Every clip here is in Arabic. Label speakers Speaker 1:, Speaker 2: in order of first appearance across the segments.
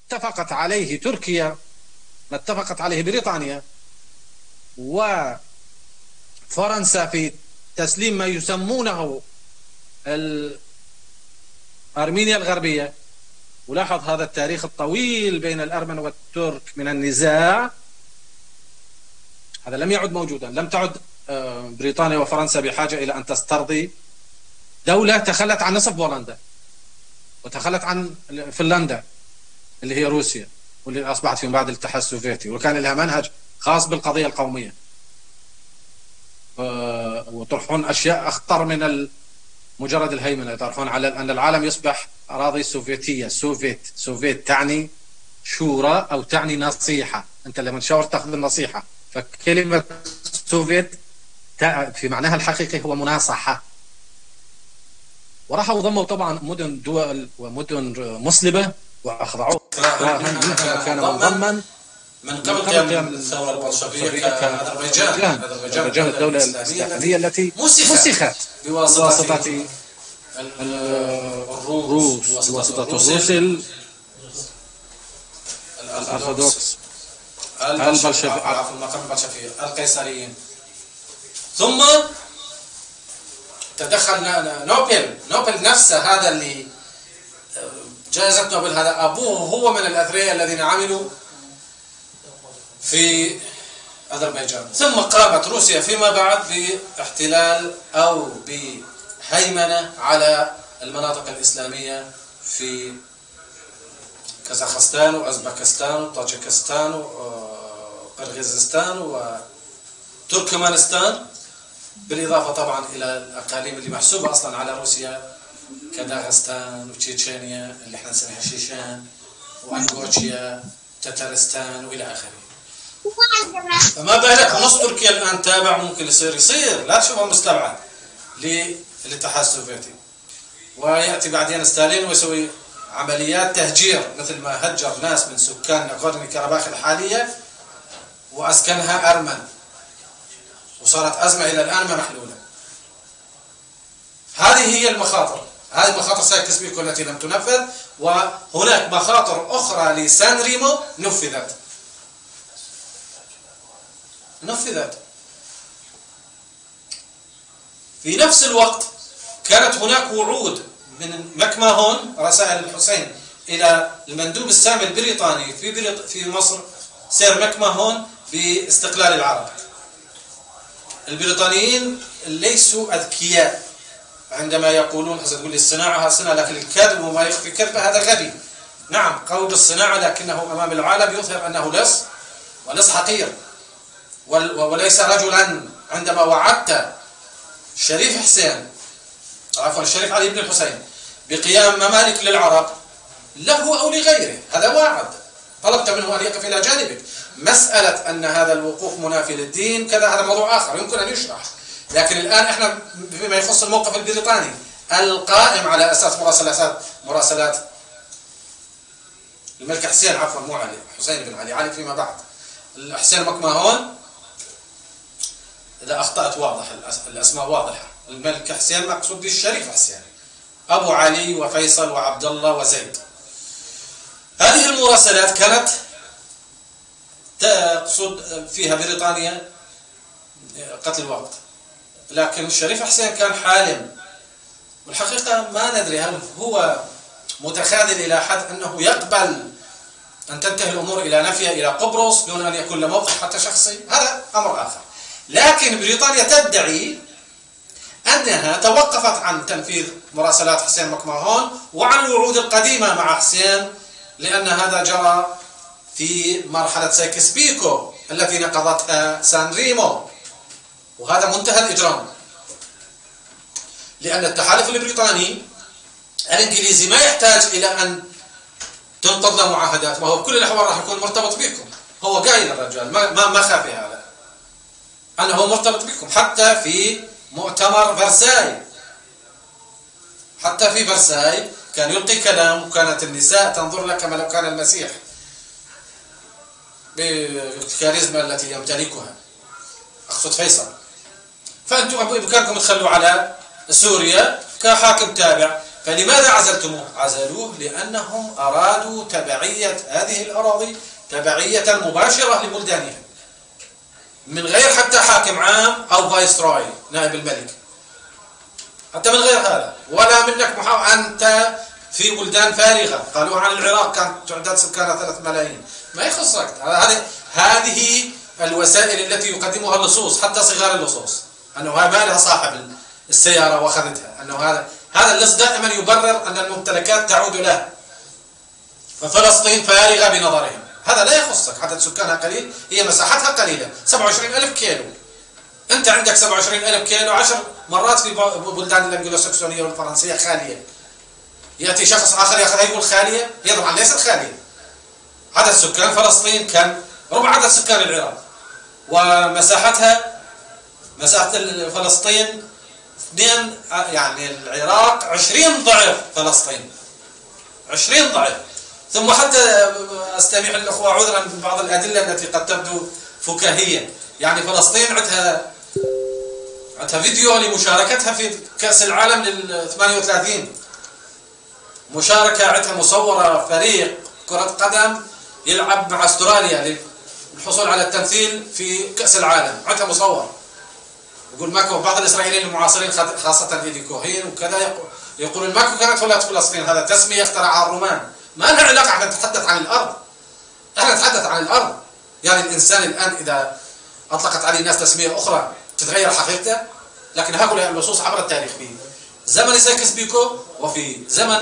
Speaker 1: اتفقت عليه تركيا، ما اتفقت عليه بريطانيا وفرنسا في تسليم ما يسمونه أرمينيا الغربية. ولاحظ هذا التاريخ الطويل بين الأرمن والترك من النزاع، هذا لم يعد موجودا. لم تعد بريطانيا وفرنسا بحاجة إلى أن تسترضي دولة تخلت عن نصف بولندا وتخلت عن فنلندا اللي هي روسيا، واللي أصبحت فيما بعد الاتحاد السوفيتي، وكان لها منهج خاص بالقضية القومية، ويطرحون أشياء أخطر من مجرد الهيمنة. يطرحون على أن العالم يصبح أراضي سوفيتية. سوفيت تعني شورى أو تعني نصيحة. أنت لما تشاور تأخذ النصيحة، فكلمة سوفيت في معناها الحقيقي هو مناصحة. وراحوا ضموا طبعا مدن دول ومدن مسلمة وأخضعوه، كان منضما
Speaker 2: من قبل قيام الثورة البلشفية كأذربيجان
Speaker 1: الدولة الإسلامية التي مسخت بواسطة الروس، بواسطة الروس الأرثوذكس
Speaker 2: البلشفية القيصريين. ثم تدخل نوبل نفسه، هذا اللي جائزة نوبل، هذا أبوه هو من الأثرياء الذين عملوا في أذربيجان. ثم قامت روسيا فيما بعد باحتلال أو بهيمنة على المناطق الإسلامية في كازاخستان وأزبكستان وطاجيكستان وقرغيزستان وتركمانستان، بالإضافة طبعا إلى الأقاليم اللي محسوبة أصلا على روسيا كداغستان وتشيتشينيا اللي احنا نسميها شيشان وأنغوتشيا تتارستان وإلى آخره. فما بالك نص تركيا الآن تابع، ممكن يصير لا تشوفها مستبعد للاتحاد السوفيتي. ويأتي بعدين ستالين ويسوي عمليات تهجير، مثل ما هجر ناس من سكان ناغورني كاراباخ الحالية وأسكنها أرمن، وصارت أزمة إلى الآن ما محلولة. هذه هي المخاطر، هذه مخاطر سايكس بيكو التي لم تنفذ، وهناك مخاطر أخرى لسان ريمو نفذت. في نفس الوقت كانت هناك وعود من مكماهون، رسائل الحسين إلى المندوب السامي البريطاني في مصر سير مكماهون باستقلال العرب. البريطانيين ليسوا أذكياء عندما يقولون، حسب تقول لي الصناعة صناعة، لكن الكذب وما يخفي كذبه هذا غبي. نعم قوي بالصناعة، لكنه أمام العالم يظهر أنه لص ولص حقير وليس رجلا. عندما وعدت الشريف حسين، عفوا الشريف علي بن الحسين، بقيام ممالك للعرب له أو لغيره، هذا واعد، طلبت منه أن يقف إلى جانبك. مسألة أن هذا الوقوف منافي للدين كذا هذا موضوع آخر يمكن أن يشرح، لكن الآن إحنا فيما يخص الموقف البريطاني القائم على أساس مراسلات الملك حسين، عفوا مو علي، حسين بن علي فيما بعد، الحسين مكماهون. إذا أخطأت واضح، الأسماء واضحة. الملك حسين مقصود به الشريف حسين، أبو علي وفيصل وعبد الله وزيد. هذه المراسلات كانت تقصد فيها بريطانيا قتل الوقت، لكن الشريف حسين كان حالم. والحقيقة ما ندري هل هو متخاذل إلى حد أنه يقبل أن تنتهي الأمور إلى نفي إلى قبرص دون أن يكون له موقف حتى شخصي، هذا أمر آخر. لكن بريطانيا تدعي أنها توقفت عن تنفيذ مراسلات حسين مكماهون وعن الوعود القديمة مع حسين، لأن هذا جرى في مرحلة سايكس بيكو التي نقضتها سان ريمو، وهذا منتهى الإجرام. لأن التحالف البريطاني الإنجليزي ما يحتاج إلى أن تنقض له معاهدات، وهو بكل الأحوال راح يكون مرتبط بكم. هو قايل الرجال ما خافي هذا أنه مرتبط بكم. حتى في مؤتمر فرساي، حتى في فرساي كان يلقي كلام، وكانت النساء تنظر له كما لو كان المسيح بالكاريزما التي يمتلكها، أقصد فيصل. فأنتم بإمكانكم تخلوا على سوريا كحاكم تابع، فلماذا عزلتموه؟ عزلوه لأنهم أرادوا تبعية هذه الأراضي تبعية مباشرة لبلدانهم من غير حتى حاكم عام أو فايسروي نائب الملك، حتى من غير هذا، ولا منك أنت في بلدان فارغة. قالوا عن العراق كانت تعداد سكانها 3 ملايين، ما يخصك. هذه الوسائل التي يقدمها اللصوص، حتى صغار اللصوص، أنه ما لها صاحب السيارة وأخذتها، أنه هذا اللص دائما يبرر أن الممتلكات تعود له. ففلسطين فارغة بنظرهم، هذا لا يخصك. عدد سكانها قليل، هي مساحتها قليلة، 27,000 كيلو. أنت عندك 27,000 كيلو 10 مرات في بلدان الأنجلوساكسونية والفرنسية خالية. يأتي شخص آخر يأخذها يقول خالية، هي طبعا ليست خالية. عدد سكان فلسطين كان ربع عدد سكان العراق، ومساحتها مساحة فلسطين 2، يعني العراق 20 ضعف فلسطين، 20 ضعف. ثم حتى أستمع الأخوة عذرا ببعض الأدلة التي قد تبدو فكاهية. يعني فلسطين عندها فيديو لمشاركتها في كأس العالم لل 38، مشاركة عندها مصورة فريق كرة قدم يلعب مع استراليا للحصول على التمثيل في كأس العالم، عندها مصور. يقول ماكو، بعض الإسرائيليين المعاصرين خاصة إيدي كوهين وكذا يقولون ماكو كانت ولاية فلسطين، هذا تسمية اخترعها الرومان، ما لها علاقة. احنا نتحدث عن الأرض، احنا نتحدث عن الأرض. يعني الإنسان الآن إذا أطلقت عليه الناس تسمية أخرى تتغير حقيقته. لكن هؤلاء اللصوص عبر التاريخ في زمن سايكس بيكو وفي زمن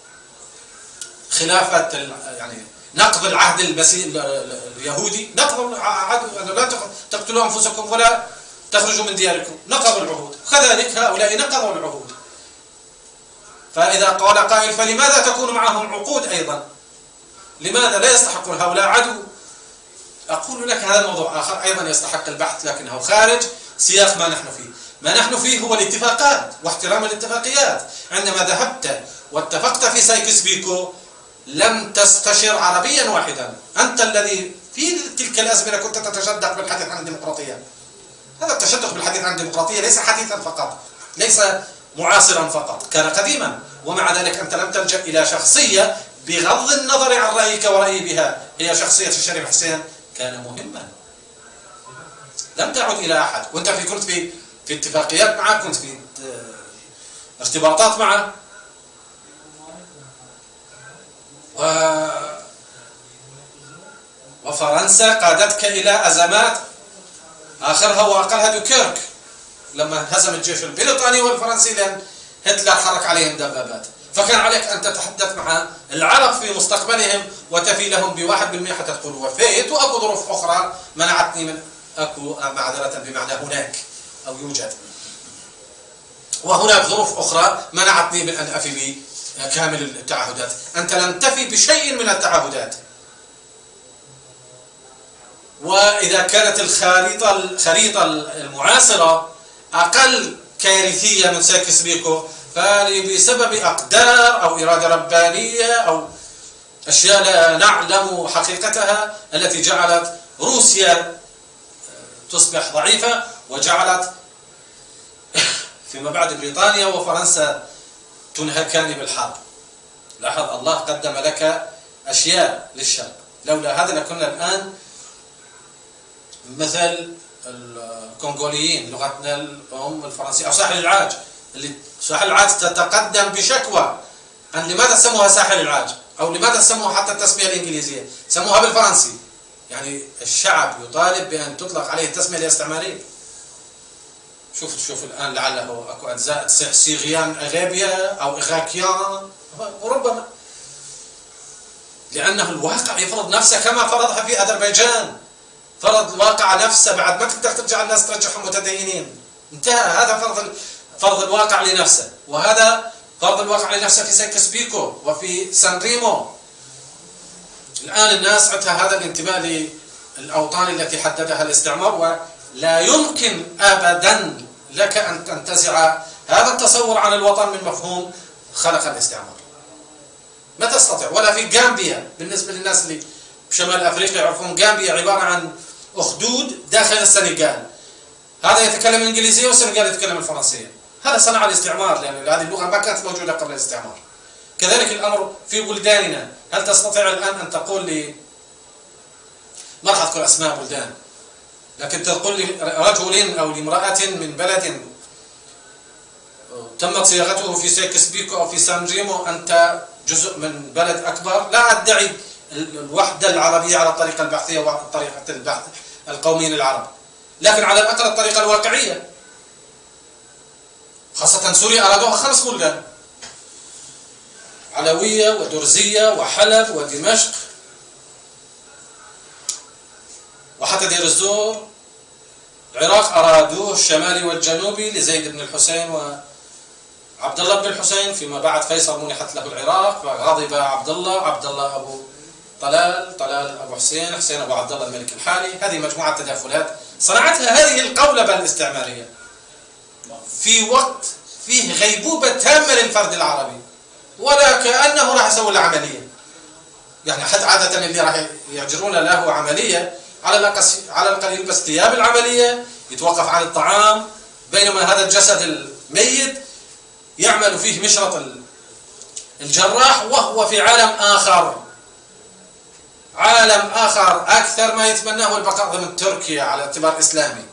Speaker 2: خلافة يعني نقض العهد اليهودي، نقض العهد أنه لا تقتلوا أنفسكم ولا تخرجوا من دياركم، نقضوا العهود. كذلك هؤلاء نقضوا العهود. فإذا قال قائل فلماذا تكون معهم عقود أيضا؟ لماذا لا يستحقون هؤلاء عدو؟ أقول لك هذا موضوع آخر أيضا يستحق البحث، لكنه خارج سياق ما نحن فيه. ما نحن فيه هو الاتفاقات واحترام الاتفاقيات. عندما ذهبت واتفقت في سايكس بيكو لم تستشر عربيا واحدا. أنت الذي في تلك الأزمنة كنت تتشدق بالحديث عن الديمقراطية. هذا التشدق بالحديث عن الديمقراطية ليس حديثا فقط، ليس معاصرا فقط، كان قديما. ومع ذلك أنت لم تلجأ إلى شخصية بغض النظر عن رأيك ورأيي بها، هي شخصية الشريف حسين، كان مهما. لم تعد إلى أحد، وأنت كنت في اتفاقيات معه، كنت في ارتباطات معه، وفرنسا قادتك إلى أزمات آخرها وأقلها دوكيرك لما هزم الجيش البريطاني والفرنسي، لأن هتلر حرك عليهم دبابات. فكان عليك أن تتحدث مع العرب في مستقبلهم وتفي لهم ب1% حتى تقول وفيت، وأكو ظروف أخرى منعتني من، أكو معذرة بمعنى هناك أو يوجد، وهناك ظروف أخرى منعتني من أن أفي بكامل التعهدات. أنت لم تفي بشيء من التعهدات. وإذا كانت الخريطة المعاصرة أقل كارثية من سايكس بيكو، فبسبب أقدار أو إرادة ربانية أو أشياء لا نعلم حقيقتها التي جعلت روسيا تصبح ضعيفة، وجعلت فيما بعد بريطانيا وفرنسا تنهكان بالحرب. لاحظ الله قدم لك أشياء للشرق، لولا هذا لكنا الآن مثل الكونغوليين، لغتنا الأم الفرنسية، أو ساحل العاج. ساحل العاج تتقدم بشكوى أن لماذا سموها ساحل العاج، أو لماذا سموها حتى التسمية الإنجليزية سموها بالفرنسي. يعني الشعب يطالب بأن تطلق عليه التسمية الاستعمارية. شوف الآن لعله أكو أجزاء سيغيان أغابيا أو إغاكيان، وربما لأنه الواقع يفرض نفسه كما فرضها في أذربيجان. فرض الواقع نفسه، بعد ما تقدر ترجع الناس ترجعهم متدينين، انتهى. هذا فرض الواقع لنفسه، وهذا فرض الواقع لنفسه في سايكس بيكو وفي سان ريمو. الآن الناس عندها هذا الانتماء للأوطان التي حددها الاستعمار، ولا يمكن أبدا لك أن تنتزع هذا التصور عن الوطن من مفهوم خلق الاستعمار. ما تستطيع. ولا في غامبيا، بالنسبة للناس اللي بشمال أفريقيا يعرفون غامبيا عبارة عن أخدود داخل السنغال، هذا يتكلم الإنجليزية والسنغال يتكلم الفرنسية. هذا صنع الاستعمار، لأن هذه اللغة ما كانت موجودة قبل الاستعمار. كذلك الأمر في بلداننا. هل تستطيع الآن أن تقول لي، ما راح أذكر أسماء بلدان، لكن تقول لي رجل أو لامرأة من بلد تمت صياغته في سيكس بيكو أو في سان ريمو أنت جزء من بلد أكبر؟ لا أدعي الوحدة العربية على الطريقة البحثية وطريقة البحث القوميين العرب، لكن على الأقل الطريقة الواقعية. خاصة سوريا أرادوها 5 بلدان: علوية ودرزية وحلب ودمشق وحتى دير الزور. العراق أرادوه الشمالي والجنوبي لزيد بن الحسين وعبد الله بن الحسين، فيما بعد فيصل منحت له العراق فغضب عبد الله أبو طلال أبو حسين أبو عبد الله الملك الحالي. هذه مجموعة تداخلات صنعتها هذه القولبة الاستعمارية في وقت فيه غيبوبة تامة للفرد العربي، ولا كأنه راح يسوي له عملية. يعني حتى عادة اللي راح يجرون له عملية على الأقل يلبس ثياب العملية، يتوقف عن الطعام، بينما هذا الجسد الميت يعمل فيه مشرط الجراح وهو في عالم آخر أكثر ما يتمناه البقاء ضمن تركيا على اعتبار إسلامي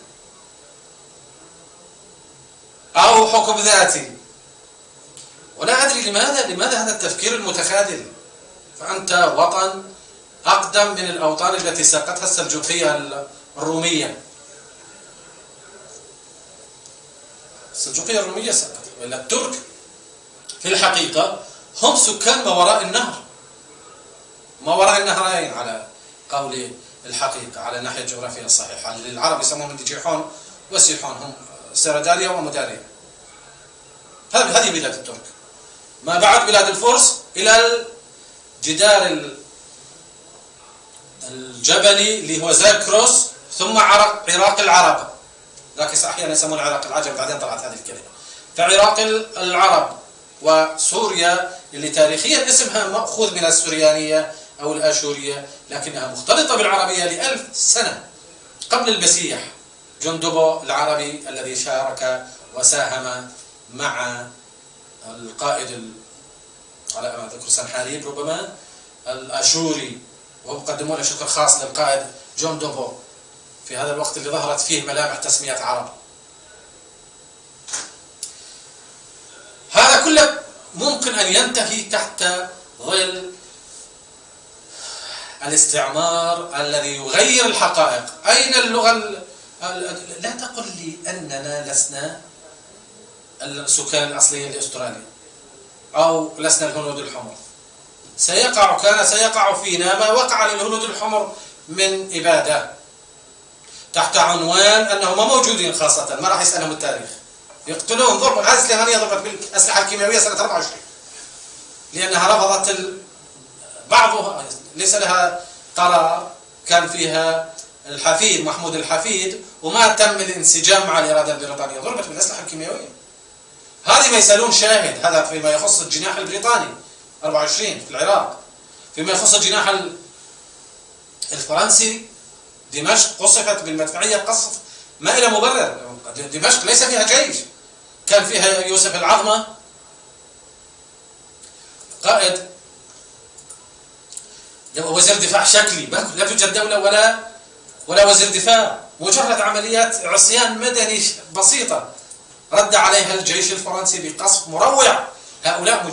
Speaker 2: أو حكم ذاتي. ولا أدري لماذا هذا التفكير المتخاذل. فأنت وطن أقدم من الأوطان التي ساقتها السلجوقية الرومية. السلجوقية الرومية ساقتها، وإلا الترك في الحقيقة هم سكان ما وراء النهر، ما وراء النهرين على قول الحقيقة، على الناحية الجغرافية الصحيحة. العرب يسمونهم دجيحون وسيحون، هم سرداريا ومداريا. هذه بلاد الترك. ما بعد بلاد الفرس إلى الجدار الجبلي اللي هو زاكروس، ثم عراق العرب، لكن أحيانا يسمون عراق العجم، بعدين طلعت هذه الكلمة. فعراق العرب وسوريا اللي تاريخيا اسمها مأخوذ من السريانية أو الآشورية، لكنها مختلطة بالعربية ل1000 سنة قبل المسيح. جندبو العربي الذي شارك وساهم مع القائد على ما أذكر سنحاريب ربما الآشوري، وقدموا له شكر خاص للقائد جندبو في هذا الوقت اللي ظهرت فيه ملامح تسمية عرب. هذا كله ممكن أن ينتهي تحت ظل الاستعمار الذي يغير الحقائق. أين اللغة لا تقل لي أننا لسنا السكان الأصليين لأستراليا أو لسنا الهنود الحمر. كان سيقع فينا ما وقع للهنود الحمر من إبادة تحت عنوان أنهم موجودين، خاصة ما راح يسألهم التاريخ، يقتلون ضرب. هذه السليمانية ضربت بالأسلحة الكيميائية سنة 24 لأنها رفضت بعضها، ليس لها قرار، كان فيها الحفيد محمود الحفيد وما تم الانسجام مع الإرادة البريطانية، ضربت بالأسلحة الكيميائية. هذه ما يسألون شاهد. هذا فيما يخص الجناح البريطاني 24 في العراق. فيما يخص الجناح الفرنسي دمشق قصفت بالمدفعية قصف ما إلى مبرر. دمشق ليس فيها جيش، كان فيها يوسف العظمة قائد وزير دفاع شكلي، لا توجد دولة ولا وزير دفاع، مجرد عمليات عصيان مدني بسيطة رد عليها الجيش الفرنسي بقصف مروع. هؤلاء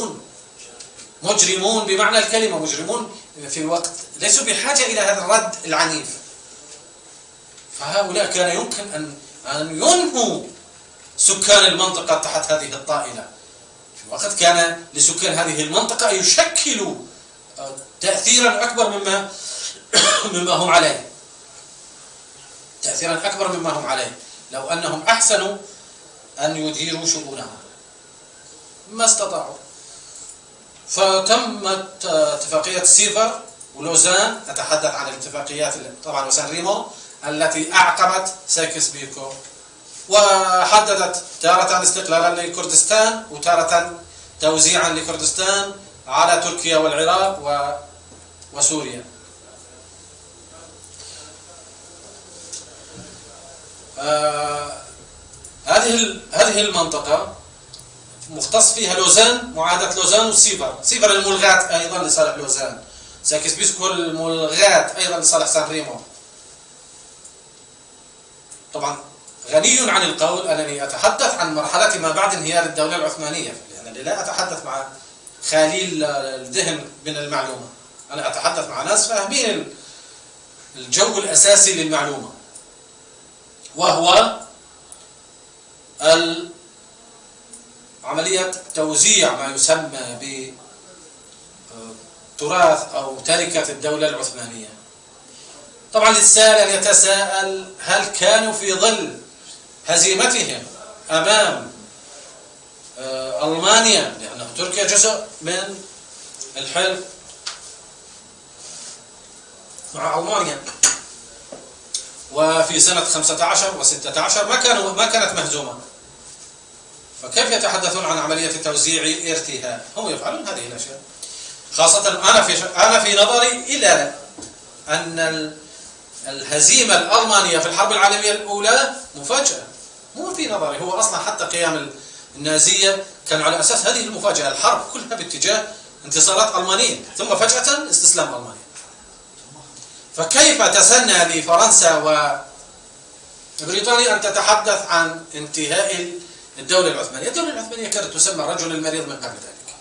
Speaker 2: مجرمون بمعنى الكلمة، مجرمون في وقت ليسوا بحاجة إلى هذا الرد العنيف. فهؤلاء كان يمكن أن ينهوا سكان المنطقة تحت هذه الطائلة، في وقت كان لسكان هذه المنطقة يشكلوا تأثيرا أكبر مما هم عليه، تأثيرا أكبر مما هم عليه لو أنهم أحسنوا أن يديروا شؤونهم، ما استطاعوا. فتمت اتفاقية سيفر ولوزان، نتحدث عن الاتفاقيات طبعا وسان ريمو التي أعقبت سايكس بيكو، وحددت تارة استقلالا لكردستان وتارة توزيعا لكردستان على تركيا والعراق وسوريا. هذه هذه المنطقة مختص فيها لوزان، معاهدة لوزان وسيفر. سيفر الملغات أيضا لصالح لوزان، سايكس بيسكو الملغات أيضا لصالح سان ريمو. طبعا غني عن القول أنني أتحدث عن مرحلة ما بعد انهيار الدولة العثمانية، لأنني لا أتحدث مع خالي الذهن من المعلومة، أنا أتحدث مع ناس فاهمين الجو الأساسي للمعلومة، وهو عملية توزيع ما يسمى بتراث أو تركة الدولة العثمانية. طبعا للسائل أن يتساءل هل كانوا في ظل هزيمتهم أمام ألمانيا، لأن تركيا جزء من الحلف مع ألمانيا، وفي سنة 15 و16 ما كانت مهزومة، فكيف يتحدثون عن عملية توزيع ارتهاء؟ هم يفعلون هذه الأشياء. خاصة أنا في نظري إلى أن الهزيمة الألمانية في الحرب العالمية الأولى مفاجأة، مو في نظري، هو أصلا حتى قيام النازية كان على أساس هذه المفاجأة، الحرب كلها باتجاه انتصارات ألمانية، ثم فجأة استسلام ألمانيا. فكيف تسنى لفرنسا وبريطانيا أن تتحدث عن انتهاء الدولة العثمانية؟ الدولة العثمانية كانت تسمى الرجل المريض من قبل ذلك،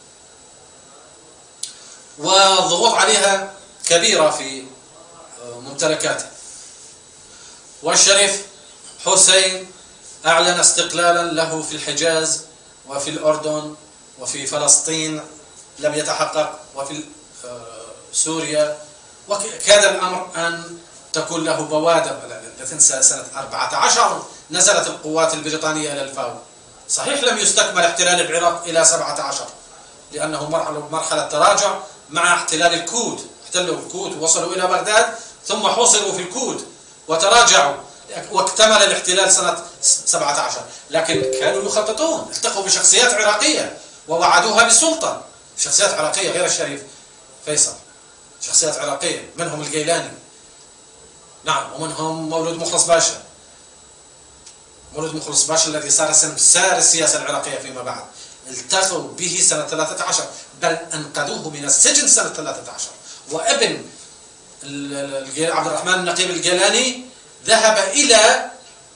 Speaker 2: والضغوط عليها كبيرة في ممتلكاتها. والشريف حسين أعلن استقلالا له في الحجاز وفي الأردن وفي فلسطين لم يتحقق، وفي سوريا، وكاد الأمر أن تكون له بوادر. لا تنسى سنة 14 نزلت القوات البريطانية إلى الفاو، صحيح لم يستكمل احتلال العراق إلى 17 لأنه مرحلة تراجع مع احتلال الكود، احتلوا الكود ووصلوا إلى بغداد ثم حوصروا في الكود وتراجعوا واكتمل الاحتلال سنة 17. لكن كانوا يخططون، التقوا بشخصيات عراقية ووعدوها بالسلطة، شخصيات عراقية غير الشريف فيصل، شخصيات عراقية، منهم الجيلاني، نعم، ومنهم مولود مخلص باشا، مولود مخلص باشا الذي صار سمسار السياسة العراقية فيما بعد، التقوا به سنة 13، بل أنقذوه من السجن سنة 13. وابن عبد الرحمن النقيب الجيلاني ذهب إلى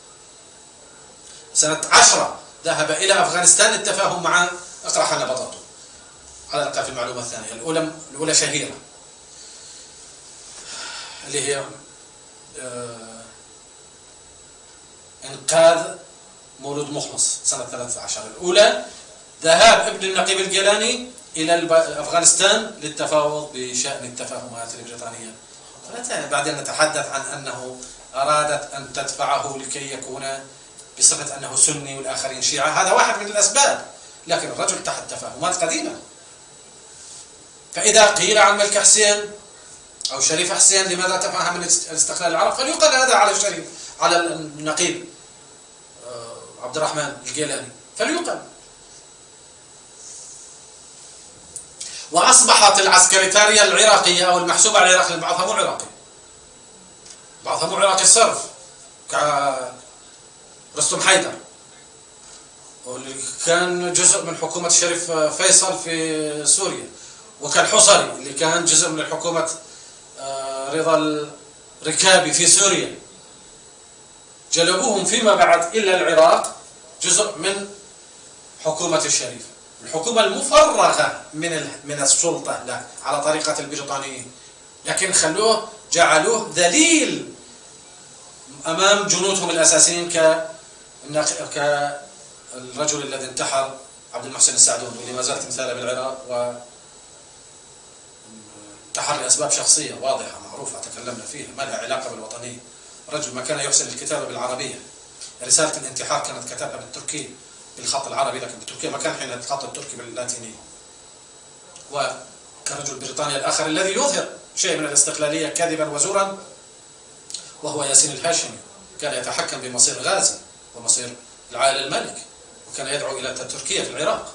Speaker 2: سنة 10 ذهب إلى أفغانستان للتفاهم مع اقرأ حنا بطاطو، على الأقل في المعلومة الثانية. الأولى شهيرة اللي هي إنقاذ مولود مخلص سنة 13. الأولى ذهاب ابن النقيب الجيلاني إلى أفغانستان للتفاوض بشأن التفاهمات البريطانية. بعدين نتحدث عن أنه أرادت أن تدفعه لكي يكون بصفة أنه سني والآخرين شيعة، هذا واحد من الأسباب، لكن الرجل تحت تفاهمات قديمة. فإذا قيل عن ملك حسين أو شريف حسين لماذا تفهم من الاستقلال العرب، فليقال هذا على الشريف، على النقيب عبد الرحمن الجيلاني، فليقال. وأصبحت العسكريتارية العراقية أو المحسوبة على العراق بعضها مو عراقي، بعضها مو عراقي صرف، كرستم حيدر واللي كان جزء من حكومة الشريف فيصل في سوريا، وكان حصري اللي كان جزء من حكومة رضا الركابي في سوريا، جلبوهم فيما بعد إلى العراق جزء من حكومة الشريف، الحكومة المفرغة من السلطة لا على طريقة البريطانيين، لكن جعلوه ذليل أمام جنودهم الأساسيين كالرجل الذي انتحر عبد المحسن السعدون، واللي ما زال تمثاله بالعراق، وانتحر لأسباب شخصية واضحة معروفة تكلمنا فيها ما لها علاقة بالوطنية. رجل ما كان يحسن الكتابة بالعربية، رسالة الانتحار كانت كتبها بالتركي بالخط العربي، لكن بالتركية ما كان حين الخط التركي باللاتينية. وكرجل بريطانيا الآخر الذي يظهر شيء من الاستقلالية كذبا وزورا وهو ياسين الهاشمي، كان يتحكم بمصير غازي ومصير العائلة الملك، وكان يدعو إلى تركيا في العراق.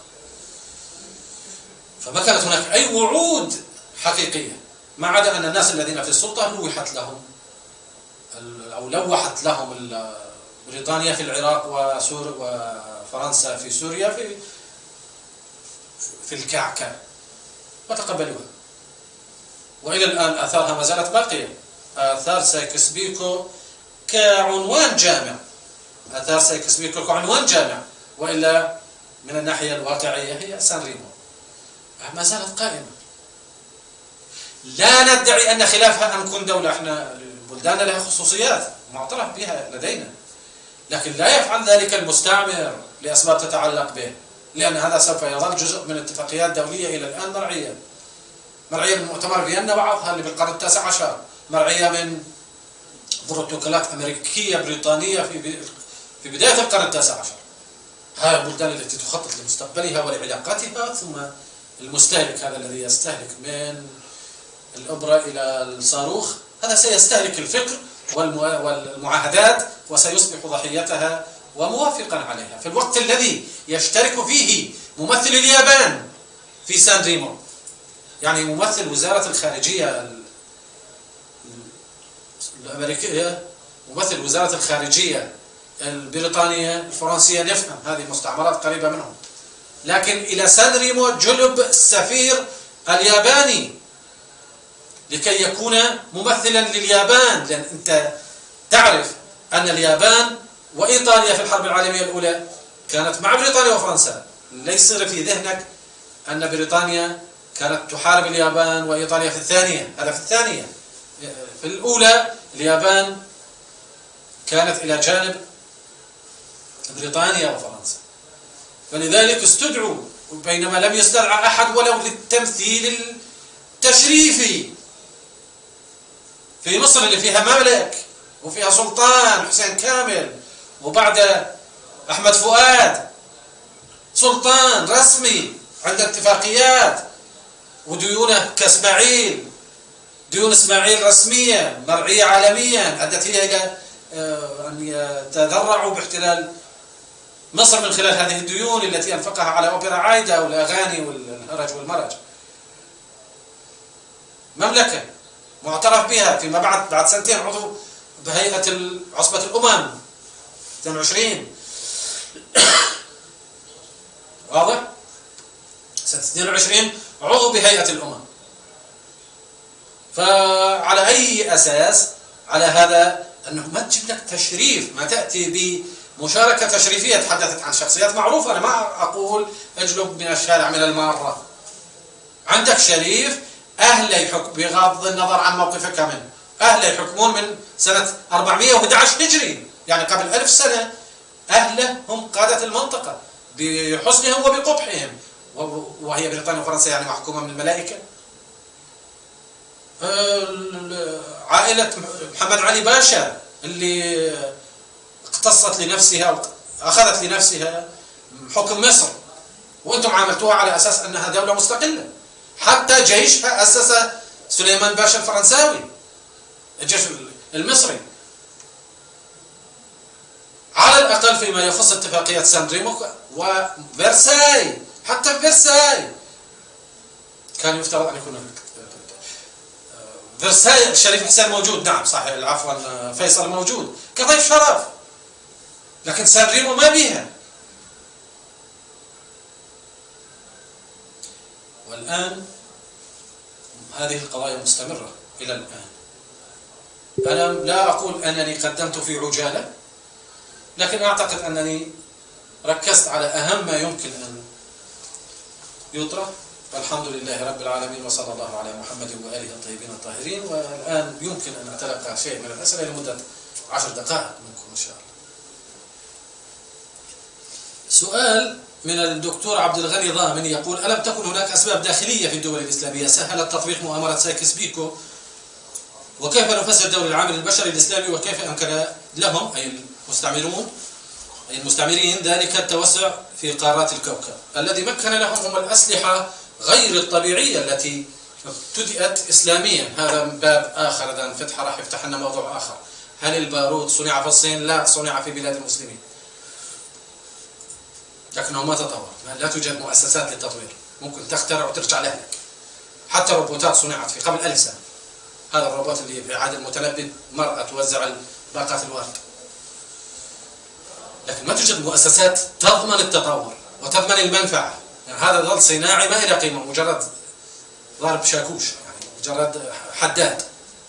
Speaker 2: فما كانت هناك أي وعود حقيقية، ما عدا أن الناس الذين في السلطة لوحت لهم بريطانيا في العراق وفرنسا في سوريا في الكعكة وتقبلوها، وإلى الآن آثارها ما زالت باقية. آثار سايكس بيكو كعنوان جامع، آثار سايكس بيكو كعنوان جامع، وإلا من الناحية الواقعية هي سان ريمو ما زالت قائمة. لا ندعي أن خلافها أن نكون دولة، احنا بلدان لها خصوصيات معترف بها لدينا، لكن لا يفعل ذلك المستعمر لأسباب تتعلق به، لأن هذا سوف يظل جزء من اتفاقيات دولية إلى الآن مرعية من مؤتمر فيينا بعضها اللي بالقرن التاسع عشر، مرعية من بروتوكولات أمريكية بريطانية في بداية القرن التاسع عشر. هذه البلدان التي تخطط لمستقبلها ولعلاقاتها، ثم المستهلك هذا الذي يستهلك من الإبرة إلى الصاروخ، هذا سيستهلك الفكر والمعاهدات وسيصبح ضحيتها وموافقا عليها، في الوقت الذي يشترك فيه ممثل اليابان في سان ريمو، يعني ممثل وزارة الخارجية الأمريكية، ممثل وزارة الخارجية البريطانية، الفرنسية، نفهم هذه مستعمرات قريبة منهم، لكن إلى سان ريمو جلب السفير الياباني لكي يكون ممثلا لليابان، لأن أنت تعرف أن اليابان وإيطاليا في الحرب العالمية الأولى كانت مع بريطانيا وفرنسا. ليس في ذهنك أن بريطانيا كانت تحارب اليابان وإيطاليا في الثانية، هذا في الثانية. في الأولى اليابان كانت إلى جانب بريطانيا وفرنسا، فلذلك استدعوا، بينما لم يستدعى أحد ولو للتمثيل التشريفي في مصر اللي فيها مملك وفيها سلطان حسين كامل، وبعد أحمد فؤاد سلطان رسمي عند اتفاقيات، وديونه كإسماعيل، ديون إسماعيل رسمية مرعية عالميا أدت هي إلى أن يتذرعوا باحتلال مصر من خلال هذه الديون التي أنفقها على أوبرا عايدة والأغاني والهرج والمرج. مملكة معترف بها، فيما بعد سنتين عضو بهيئة عصبة الأمم 22 واضح؟ سنة 22 عضو بهيئة الأمم. فعلى أي أساس؟ على هذا أنه ما تجيب لك تشريف، ما تأتي بمشاركة تشريفية تحدثت عن شخصيات معروفة. أنا ما أقول اجلب من الشارع من المارة، عندك شريف أهل يحكم بغض النظر عن موقفك منه، أهل يحكمون من سنة 411 هجري، يعني قبل 1000 سنة. أهله هم قادة المنطقة بحسنهم وبقبحهم، وهي بريطانيا وفرنسا يعني محكومة من الملائكة. عائلة محمد علي باشا اللي اقتصت لنفسها أو أخذت لنفسها حكم مصر، وأنتم عاملتوها على أساس أنها دولة مستقلة. حتى جيشها أسس سليمان باشا الفرنساوي، الجيش المصري. على الأقل فيما يخص اتفاقية سان ريمو وفرساي، حتى فيرساي كان يفترض أن يكون فرساي الشريف حسين موجود، نعم صحيح، عفوا فيصل موجود كضيف شرف، لكن سان ريمو ما بيها. والآن هذه القضايا مستمرة إلى الآن. أنا لا أقول أنني قدمت في عجالة، لكن أعتقد أنني ركزت على أهم ما يمكن أن يطرح. والحمد لله رب العالمين، وصلى الله على محمد وآله الطيبين الطاهرين. والآن يمكن أن أتلقى شيء من الأسئلة لمدة 10 دقائق منكم إن شاء الله. سؤال من الدكتور عبد الغني ضامن يقول: ألم تكن هناك أسباب داخلية في الدول الإسلامية سهلت تطبيق مؤامرة سايكس بيكو؟ وكيف نفسر دور العامل البشري الإسلامي، وكيف أمكن لهم أي المستعمرين ذلك التوسع في قارات الكوكب؟ الذي مكن لهم هم الأسلحة غير الطبيعية التي ابتدأت إسلاميا. هذا باب آخر، إذا فتح راح يفتح لنا موضوع آخر. هل البارود صنع في الصين؟ لا، صنع في بلاد المسلمين، لكنه ما تطور. لا توجد مؤسسات للتطوير، ممكن تخترع وترجع لهلك. حتى روبوتات صنعت في قبل 1000 سنة. هذا الروبوت اللي في عهد المتنبي، مرأة توزع باقات الورد. لكن ما توجد مؤسسات تضمن التطور وتضمن المنفعة. يعني هذا ظل صناعي ما إلى قيمة، مجرد ضارب شاكوش، يعني مجرد حداد.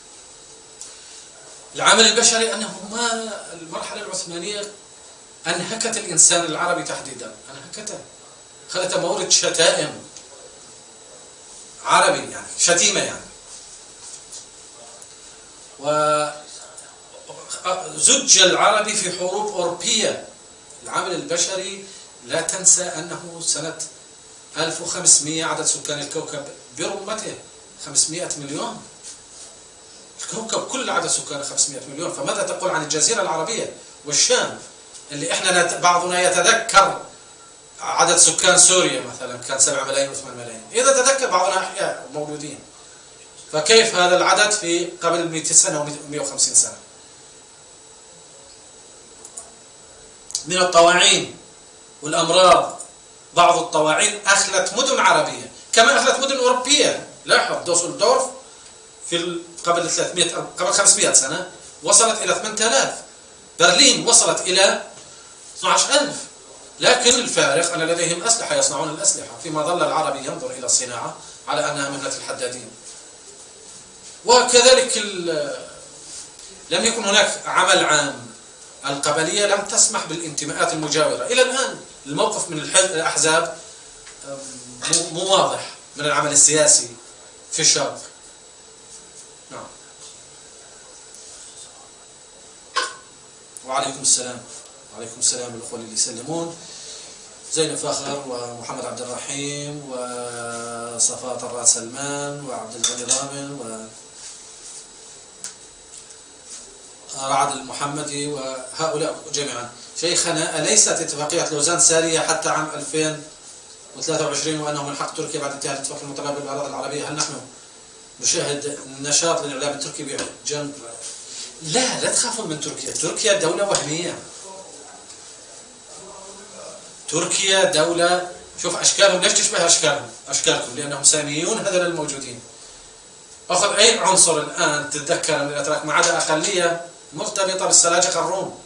Speaker 2: العمل البشري أنه ما المرحلة العثمانية أنهكت الإنسان العربي تحديدا، أنهكته، خلته مورد شتائم عربي، يعني شتيمة يعني. وزج العربي في حروب أوروبية. العمل البشري لا تنسى أنه سنة 1500 عدد سكان الكوكب برمته 500 مليون. الكوكب كل عدد سكانه 500 مليون، فماذا تقول عن الجزيرة العربية والشام اللي احنا بعضنا يتذكر عدد سكان سوريا مثلا كان 7 ملايين و8 ملايين، إذا تذكر بعضنا أحياء موجودين، فكيف هذا العدد في قبل 100 سنة و 150 سنة؟ من الطواعين والأمراض، بعض الطواعين أخلت مدن عربية كما أخلت مدن أوروبية. لاحظ دوسلدورف في قبل 500 سنة وصلت إلى 8000، برلين وصلت إلى 12000. لكن الفارق أن لديهم أسلحة، يصنعون الأسلحة، فيما ظل العربي ينظر إلى الصناعة على أنها مهنة الحدادين. وكذلك لم يكن هناك عمل عام. القبلية لم تسمح بالانتماءات المجاورة. إلى الآن الموقف من الأحزاب مو واضح من العمل السياسي في الشرق. نعم. وعليكم السلام. وعليكم السلام الأخوة اللي يسلمون. زينب فاخر ومحمد عبد الرحيم وصفاء طراد سلمان وعبد الغني ضامن ورعد المحمدي وهؤلاء جميعا. شيخنا، أليست اتفاقية لوزان سارية حتى عام 2023 وأنه من حق تركيا بعد انتهاء الاتفاق المتقابل بالأراضي العربية؟ هل نحن نشاهد نشاط للإعلام التركي بجنب؟ لا تخافوا من تركيا. تركيا دولة وهمية. تركيا دولة، شوف أشكالهم ليش تشبه أشكالكم، لأنهم ساميون هذول الموجودين. أخذ أي عنصر الآن تتذكر من الأتراك ما عدا أقلية مرتبطة بالسلاجقة الروم.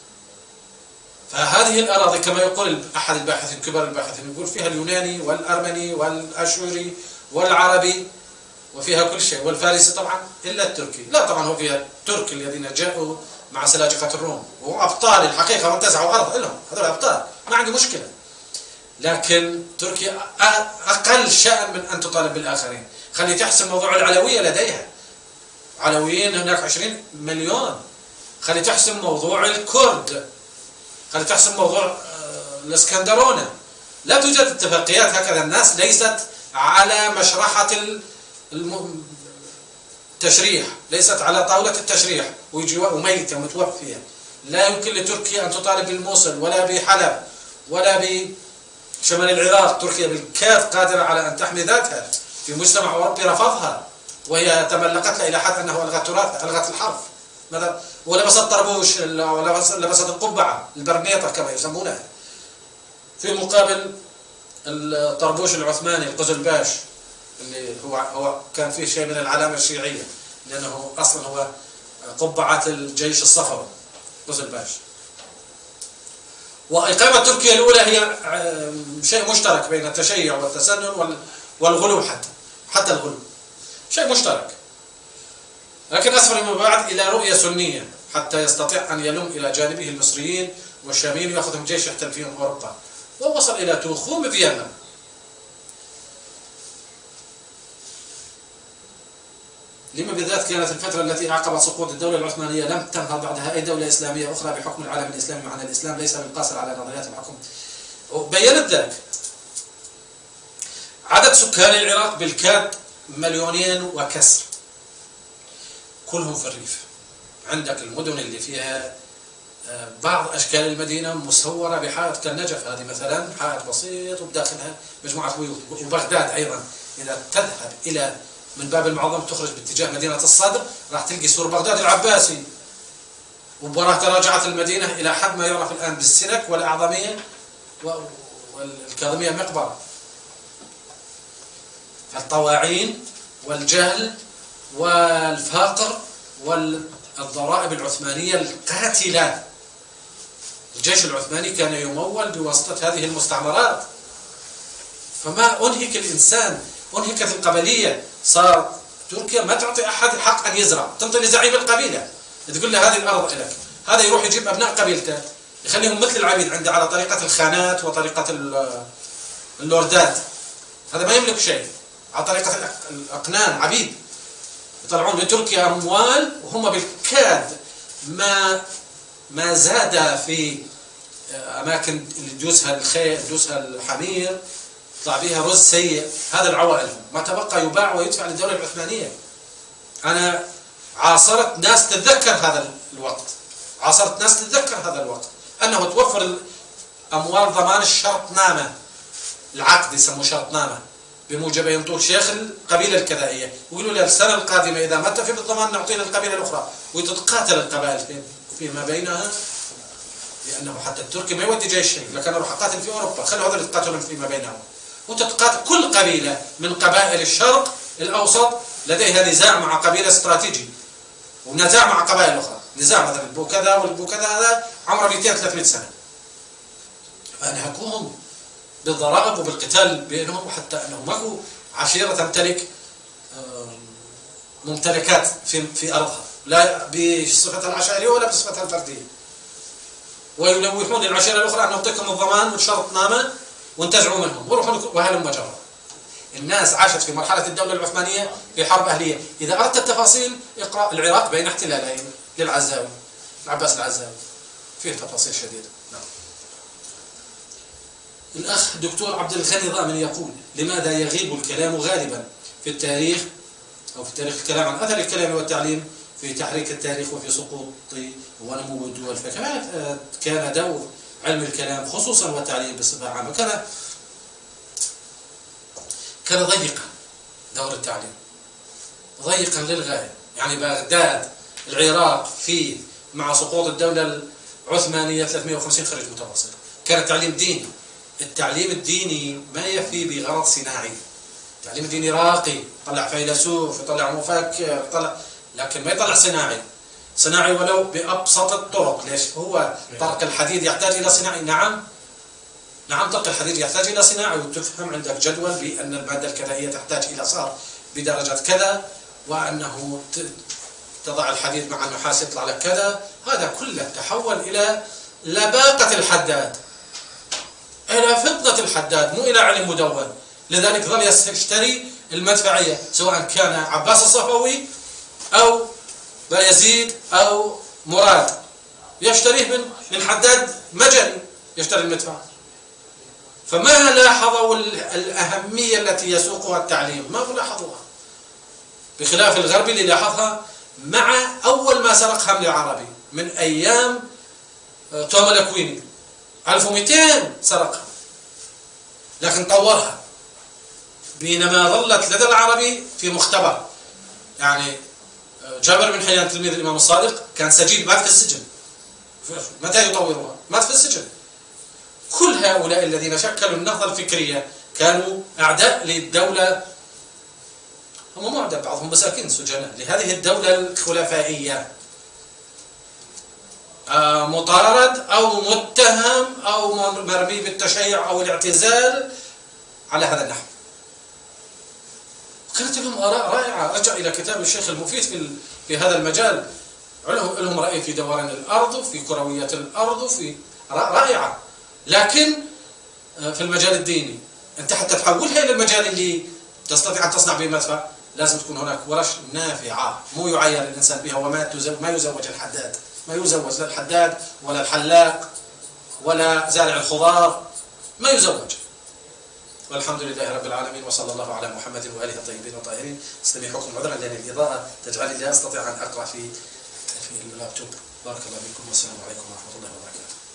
Speaker 2: فهذه الأراضي كما يقول أحد الباحثين كبار الباحثين، يقول فيها اليوناني والأرمني والأشوري والعربي وفيها كل شيء، والفارسي طبعا إلا التركي. لا طبعا هو فيها الترك الذين جاءوا مع سلاجقة الروم وأبطال الحقيقة وانتزعوا أرض لهم، هذول أبطال ما عندي مشكلة. لكن تركيا أقل شأن من أن تطالب بالآخرين. خلي تحسم موضوع العلوية لديها، علويين هناك 20 مليون. خلي تحسم موضوع الكرد، خلي تحسم موضوع الاسكندرونة. لا توجد اتفاقيات هكذا. الناس ليست على مشرحة التشريح، ليست على طاولة التشريح وميتة ومتوفية. لا يمكن لتركيا أن تطالب بالموصل ولا بحلب ولا بشمال العراق. تركيا بالكاد قادرة على أن تحمي ذاتها في مجتمع أوروبي رفضها، وهي تملقت له إلى حد أنه ألغت تراثها، ألغت الحرف مثلا، ولبست الطربوش، لبست القبعة، البرنيطة كما يسمونها، في مقابل الطربوش العثماني القزلباش اللي هو كان فيه شيء من العلامة الشيعية، لأنه أصلا هو قبعة الجيش الصفوي قزلباش. وإقامة تركيا الأولى هي شيء مشترك بين التشيع والتسنن والغلو، حتى الغلو شيء مشترك، لكن أسفر من بعد إلى رؤية سنية حتى يستطيع أن يلم إلى جانبه المصريين والشاميين ويأخذهم جيش يحتل فيهم أوروبا، ووصل إلى توخوم فيينا. لما بالذات كانت الفترة التي أعقبت سقوط الدولة العثمانية لم تنهض بعدها أي دولة إسلامية أخرى بحكم العالم الإسلامي، مع أن الإسلام ليس بالقاصر على نظريات الحكم. بيّنت ذلك. عدد سكان العراق بالكاد 2,000,000 وكسر، كلهم في الريف. عندك المدن اللي فيها بعض أشكال المدينة مصورة بحائط كالنجف، هذه مثلا حائط بسيط وبداخلها مجموعة بيوت. وبغداد أيضا إذا تذهب إلى من باب المعظم تخرج باتجاه مدينة الصدر راح تلقي سور بغداد العباسي، وبراه تراجعت المدينة إلى حد ما يعرف الآن بالسنك والأعظمية والكاظمية مقبرة. الطواعين والجهل والفقر والضرائب العثمانية القاتلة الجيش العثماني كان يمول بواسطة هذه المستعمرات. فما أنهك الإنسان، أنهكت القبلية. صار تركيا ما تعطي أحد الحق أن يزرع، تنطي لزعيم القبيلة، تقول له هذه الأرض لك. هذا يروح يجيب أبناء قبيلته يخليهم مثل العبيد عنده على طريقة الخانات وطريقة اللوردات. هذا ما يملك شيء، على طريقة الأقنان عبيد يطلعون لتركيا أموال، وهم بالكاد ما زاد في أماكن اللي يدوسها الخيل يدوسها الحمير يطلع بها رز سيء. هذا العوائل ما تبقى يباع ويدفع للدولة العثمانية. أنا عاصرت ناس تتذكر هذا الوقت، عاصرت ناس تتذكر هذا الوقت، أنه توفر أموال ضمان الشرطنامة، العقد يسموه شرطنامة، بموجبه ينطول شيخ القبيلة الكذائية ويقولوا له السنة القادمة إذا ما تفي بالضمان نعطينا القبيلة الأخرى، وتتقاتل القبائل فيما بينها. لأنه حتى التركي ما يودي جيش شيء، لكن أروح أقاتل في أوروبا، خلوا هذول يتقاتلون فيما بينهم. وتتقاتل كل قبيلة من قبائل الشرق الأوسط لديها نزاع مع قبيلة استراتيجي، ونزاع مع قبائل أخرى، نزاع مثلا البو كذا والبو كذا، هذا عمره 200-300 سنة. فأنهكوهم بالضرائب وبالقتال بينهم، وحتى أنه ماكو عشيرة تمتلك ممتلكات في أرضها، لا بصفتها العشائرية ولا بصفتها الفردية. ويلوحون العشيرة الأخرى أن نعطيكم الضمان والشرطنامة وانتزعوا منهم وروحوا وهلم مجرى. الناس عاشت في مرحلة الدولة العثمانية في حرب أهلية. إذا أردت التفاصيل اقرأ العراق بين احتلالين للعزاوي، العباس العزاوي، فيه تفاصيل شديدة. نعم. الأخ دكتور عبد الغني ضامن يقول: لماذا يغيب الكلام غالبا في التاريخ أو في تاريخ الكلام عن أثر الكلام والتعليم في تحريك التاريخ وفي سقوط ونمو الدول؟ فكما كان دور علم الكلام خصوصا والتعليم بصفة عامة كان ضيقا. دور التعليم ضيقا للغاية. يعني بغداد العراق في مع سقوط الدولة العثمانية 350 خريج متواصل. كان التعليم ديني. التعليم الديني ما يفي بغرض صناعي. التعليم الديني راقي، يطلع فيلسوف، يطلع مفكر، يطلع، لكن ما يطلع صناعي. صناعي ولو بأبسط الطرق. ليش؟ هو طرق الحديد يحتاج إلى صناعي. نعم طرق الحديد يحتاج إلى صناعي، وتفهم عندك جدول بأن المادة الكذائية تحتاج إلى صار بدرجة كذا، وأنه تضع الحديد مع النحاس يطلع لك كذا. هذا كله تحول إلى لباقة الحداد، إلى فطنة الحداد، مو إلى علم مدون. لذلك ظل يشتري المدفعية، سواء كان عباس الصفوي أو بايزيد أو مراد، يشتريه من حداد مجري، يشتري المدفع. فما لاحظوا الأهمية التي يسوقها التعليم، ما لاحظوها، بخلاف الغربي اللي لاحظها مع أول ما سرق حملة عربي من أيام توما الأكويني 1200 سرقها، لكن طورها، بينما ظلت لدى العربي في مختبر. يعني جابر بن حيان تلميذ الإمام الصادق كان سجين، مات في السجن. متى يطوروها؟ مات في السجن. كل هؤلاء الذين شكلوا النهضة الفكرية كانوا أعداء للدولة، هم مو أعداء، بعضهم مساكين سجناء لهذه الدولة الخلفائية، مطارد أو متهم أو مرمي بالتشيع أو الاعتزال على هذا النحو. كانت لهم آراء رائعة. رجع إلى كتاب الشيخ المفيد في هذا المجال، لهم رأي في دوران الأرض وفي كروية الأرض وفي رائعة. لكن في المجال الديني أنت حتى تحولها إلى المجال اللي تستطيع أن تصنع به مدفع لازم تكون هناك ورش نافعة، مو يعير الإنسان بها. وما يزوج الحداد، ما يزوج لا الحداد ولا الحلاق ولا زارع الخضار، ما يزوج. والحمد لله رب العالمين، وصلى الله على محمد وآله الطيبين الطاهرين. استميحكم عذرا لأن الإضاءة تجعلني لا أستطيع أن أقرأ في اللابتوب. بارك الله فيكم والسلام عليكم ورحمة الله وبركاته.